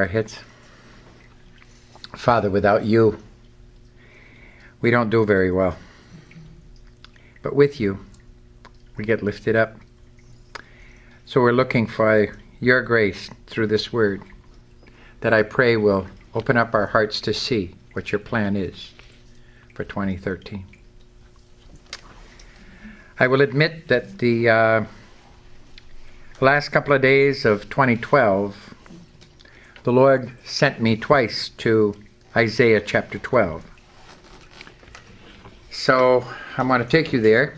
our heads. Father, without you, we don't do very well. But with you, we get lifted up. So we're looking for your grace through this word that I pray will open up our hearts to see what your plan is for 2013. I will admit that the last couple of days of 2012, the Lord sent me twice to Isaiah chapter 12. So I'm going to take you there.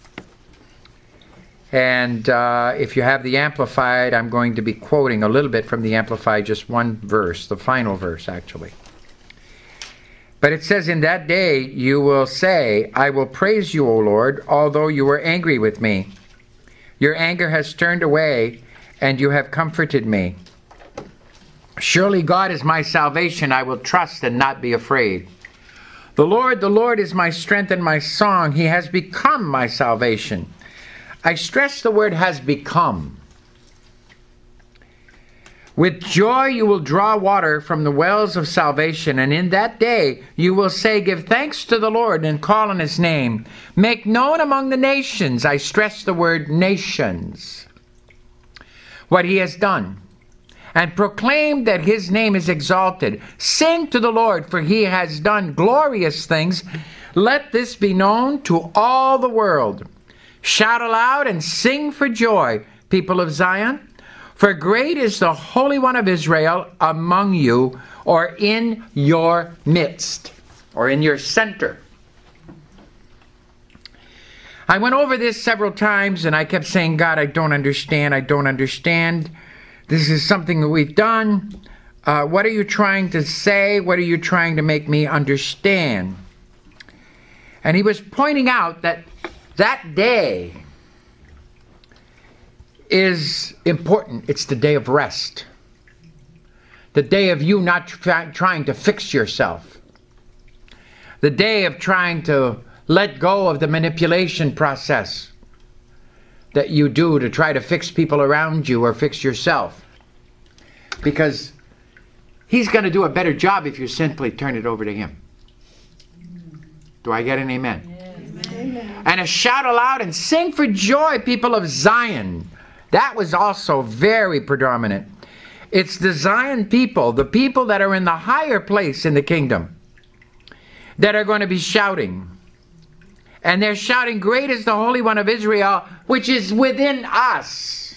And if you have the Amplified, I'm going to be quoting a little bit from the Amplified, just one verse, the final verse actually. But it says, in that day you will say, I will praise you, O Lord, although you were angry with me. Your anger has turned away, and you have comforted me. Surely God is my salvation. I will trust and not be afraid. The Lord is my strength and my song. He has become my salvation. I stress the word has become. With joy you will draw water from the wells of salvation, and in that day you will say, give thanks to the Lord and call on his name. Make known among the nations, I stress the word nations, what he has done, and proclaim that his name is exalted. Sing to the Lord, for he has done glorious things. Let this be known to all the world. Shout aloud and sing for joy, people of Zion. For great is the Holy One of Israel among you, or in your midst, or in your center. I went over this several times, and I kept saying, God, I don't understand. I don't understand. This is something that we've done. What are you trying to say? What are you trying to make me understand? And he was pointing out that that day is important. It's the day of rest. The day of you not trying to fix yourself. The day of trying to let go of the manipulation process that you do to try to fix people around you or fix yourself. Because he's going to do a better job if you simply turn it over to him. Do I get an amen? Amen. And a shout aloud and sing for joy, people of Zion. That was also very predominant. It's the Zion people, the people that are in the higher place in the kingdom, that are going to be shouting. And they're shouting, great is the Holy One of Israel, which is within us.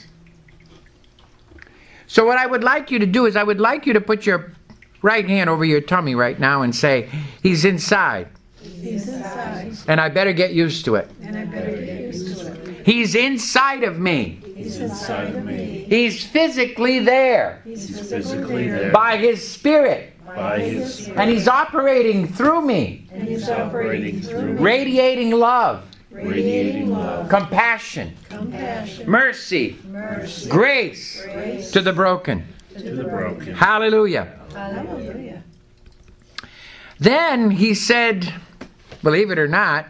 So what I would like you to do is I would like you to put your right hand over your tummy right now and say, he's inside. He's inside. And I better get used to it. And I better get used to it. He's inside of me. He's inside of me. He's physically there. He's physically there. By his Spirit. By his Spirit. And he's operating through me. And he's operating through me. Radiating love. Radiating love. Compassion. Compassion. Mercy. Mercy. Grace. Grace. To the broken. To the broken. Hallelujah. Hallelujah. Then he said, believe it or not,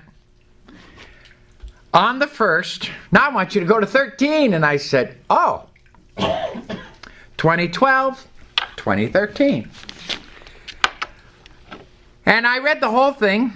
on the 1st, now I want you to go to 13. And I said, oh, 2012, 2013. And I read the whole thing.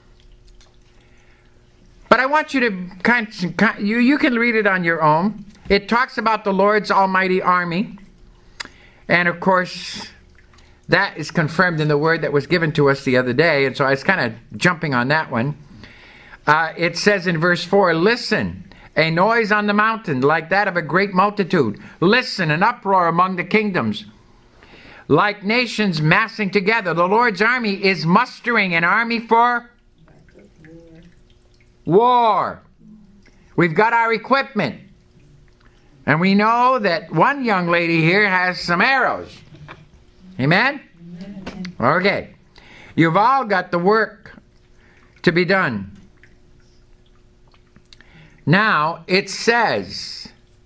But I want you to, you can read it on your own. It talks about the Lord's almighty army. And of course, that is confirmed in the word that was given to us the other day. And so I was kind of jumping on that one. It says in verse 4, listen, a noise on the mountain like that of a great multitude. Listen, an uproar among the kingdoms. Like nations massing together. The Lord's army is mustering an army for war. We've got our equipment. And we know that one young lady here has some arrows. Amen? Okay. You've all got the work to be done. Now, it says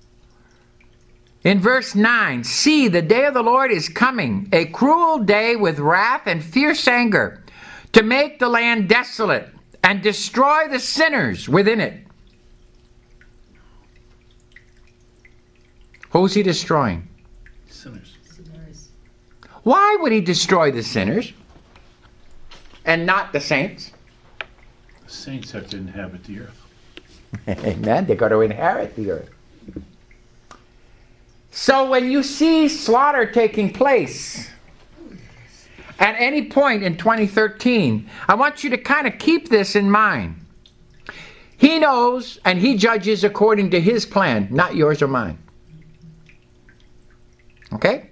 in verse 9, see, the day of the Lord is coming, a cruel day with wrath and fierce anger, to make the land desolate and destroy the sinners within it. Who's he destroying? Sinners. Why would he destroy the sinners and not the saints? The saints have to inhabit the earth. Amen. They're going to inherit the earth. So when you see slaughter taking place at any point in 2013, I want you to kind of keep this in mind. He knows and he judges according to his plan, not yours or mine. Okay?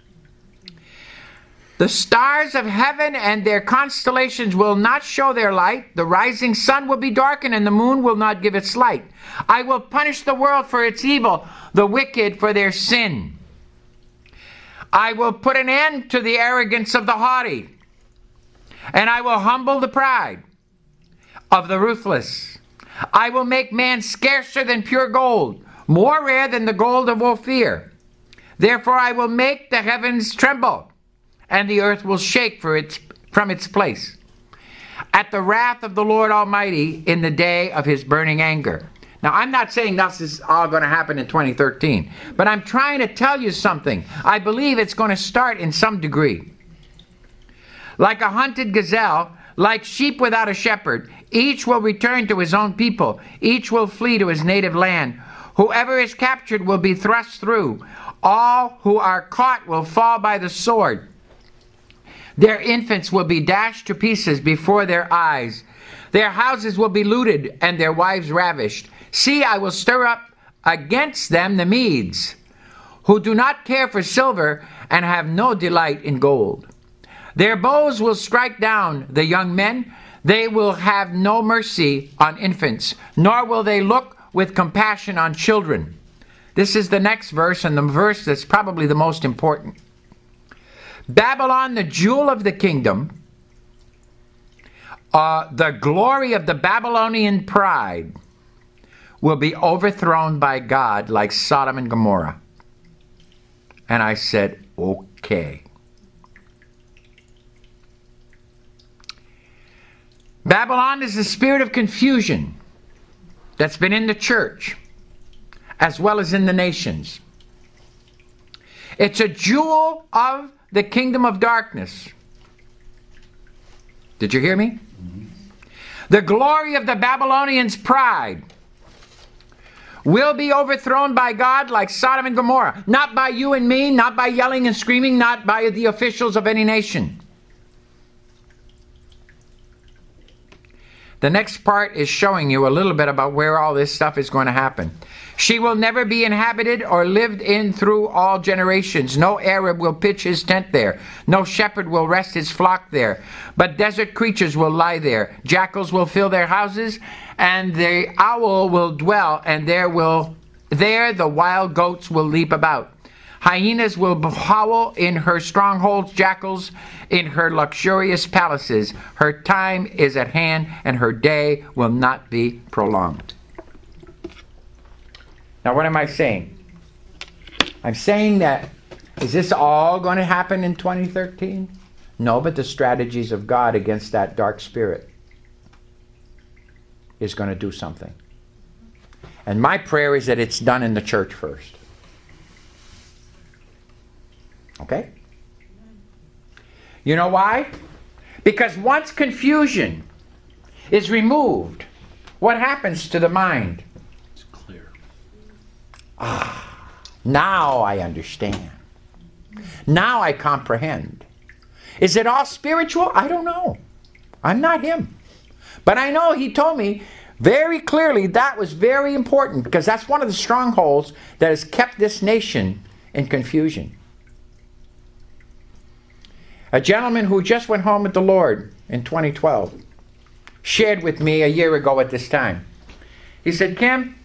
The stars of heaven and their constellations will not show their light. The rising sun will be darkened and the moon will not give its light. I will punish the world for its evil, the wicked for their sin. I will put an end to the arrogance of the haughty, and I will humble the pride of the ruthless. I will make man scarcer than pure gold, more rare than the gold of Ophir. Therefore I will make the heavens tremble, and the earth will shake from its place at the wrath of the Lord Almighty in the day of his burning anger. Now, I'm not saying this is all going to happen in 2013, but I'm trying to tell you something. I believe it's going to start in some degree. Like a hunted gazelle, like sheep without a shepherd, each will return to his own people. Each will flee to his native land. Whoever is captured will be thrust through. All who are caught will fall by the sword. Their infants will be dashed to pieces before their eyes. Their houses will be looted and their wives ravished. See, I will stir up against them the Medes, who do not care for silver and have no delight in gold. Their bows will strike down the young men. They will have no mercy on infants, nor will they look with compassion on children. This is the next verse, and the verse that's probably the most important. Babylon, the jewel of the kingdom, the glory of the Babylonian pride, will be overthrown by God like Sodom and Gomorrah. And I said, okay. Babylon is the spirit of confusion that's been in the church as well as in the nations. It's a jewel of the kingdom of darkness. Did you hear me? Mm-hmm. The glory of the Babylonians' pride will be overthrown by God like Sodom and Gomorrah. Not by you and me, not by yelling and screaming, not by the officials of any nation. The next part is showing you a little bit about where all this stuff is going to happen. She will never be inhabited or lived in through all generations. No Arab will pitch his tent there. No shepherd will rest his flock there. But desert creatures will lie there. Jackals will fill their houses, and the owl will dwell, and there the wild goats will leap about. Hyenas will howl in her strongholds, jackals in her luxurious palaces. Her time is at hand, and her day will not be prolonged. Now, what am I saying? I'm saying that, is this all going to happen in 2013? No, but the strategies of God against that dark spirit is going to do something. And my prayer is that it's done in the church first. Okay? You know why? Because once confusion is removed, what happens to the mind? It's clear. Now I understand. Now I comprehend. Is it all spiritual? I don't know. I'm not him. But I know he told me very clearly that was very important, because that's one of the strongholds that has kept this nation in confusion. A gentleman who just went home with the Lord in 2012 shared with me a year ago at this time. He said, Kim,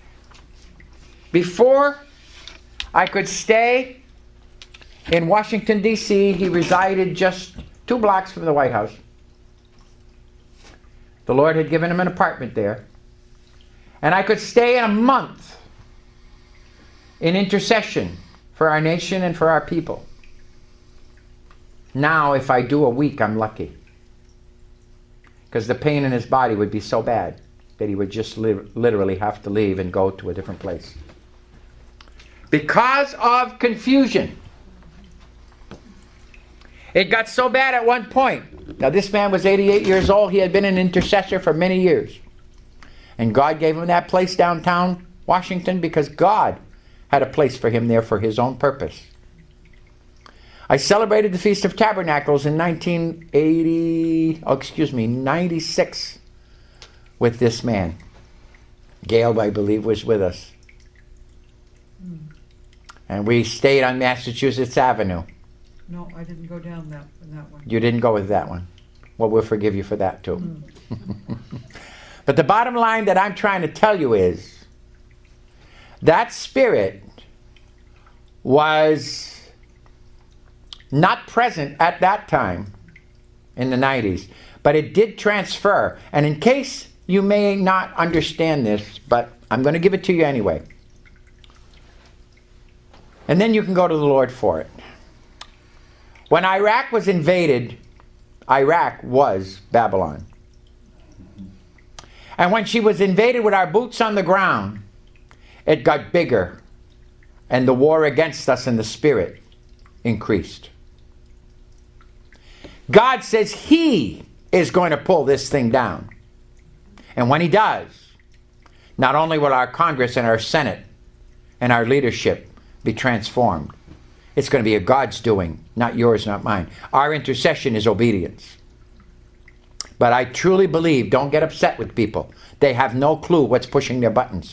before I could stay in Washington, D.C., he resided just 2 blocks from the White House. The Lord had given him an apartment there. And I could stay a month in intercession for our nation and for our people. Now, if I do a week, I'm lucky. Because the pain in his body would be so bad that he would just literally have to leave and go to a different place. Because of confusion. It got so bad at one point. Now this man was 88 years old. He had been an intercessor for many years. And God gave him that place downtown Washington because God had a place for him there for his own purpose. I celebrated the Feast of Tabernacles in 96 with this man. Gail, I believe, was with us. And we stayed on Massachusetts Avenue. No, I didn't go down that one. You didn't go with that one. Well, we'll forgive you for that too. But the bottom line that I'm trying to tell you is that spirit was not present at that time in the 90s, but it did transfer. And in case you may not understand this, but I'm going to give it to you anyway. And then you can go to the Lord for it. When Iraq was invaded, Iraq was Babylon. And when she was invaded with our boots on the ground, it got bigger. And the war against us in the spirit increased. God says He is going to pull this thing down. And when He does, not only will our Congress and our Senate and our leadership be transformed, it's going to be a God's doing, not yours, not mine. Our intercession is obedience. But I truly believe, don't get upset with people. They have no clue what's pushing their buttons.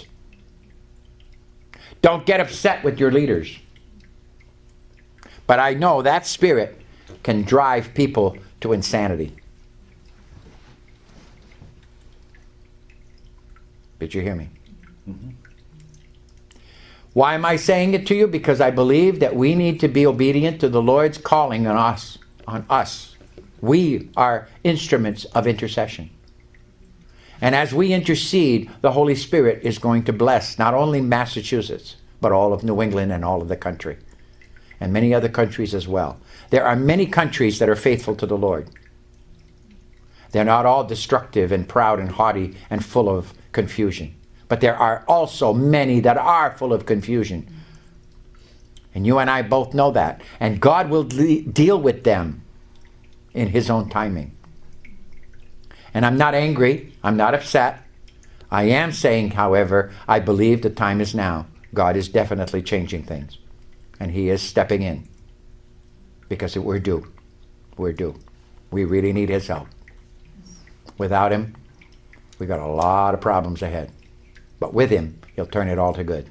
Don't get upset with your leaders. But I know that spirit can drive people to insanity. Did you hear me? Mm-hmm. Why am I saying it to you? Because I believe that we need to be obedient to the Lord's calling on us. We are instruments of intercession. And as we intercede, the Holy Spirit is going to bless not only Massachusetts, but all of New England and all of the country. And many other countries as well. There are many countries that are faithful to the Lord. They're not all destructive and proud and haughty and full of confusion. But there are also many that are full of confusion. And you and I both know that. And God will deal with them in His own timing. And I'm not angry. I'm not upset. I am saying, however, I believe the time is now. God is definitely changing things. And He is stepping in. Because we're due. We're due. We really need His help. Without Him, we got a lot of problems ahead. But with Him, He'll turn it all to good.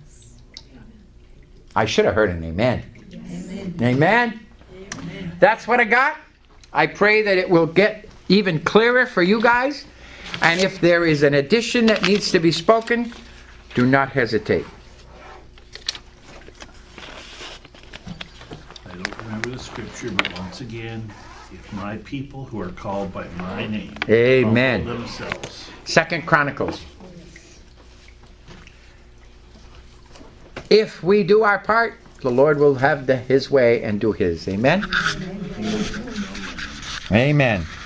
I should have heard an amen. Amen. Amen. Amen. That's what I got. I pray that it will get even clearer for you guys. And if there is an addition that needs to be spoken, do not hesitate. I don't remember the scripture, but once again, if my people who are called by my name Amen. humble themselves. 2 Chronicles. If we do our part, the Lord will have His way and do His. Amen? Amen.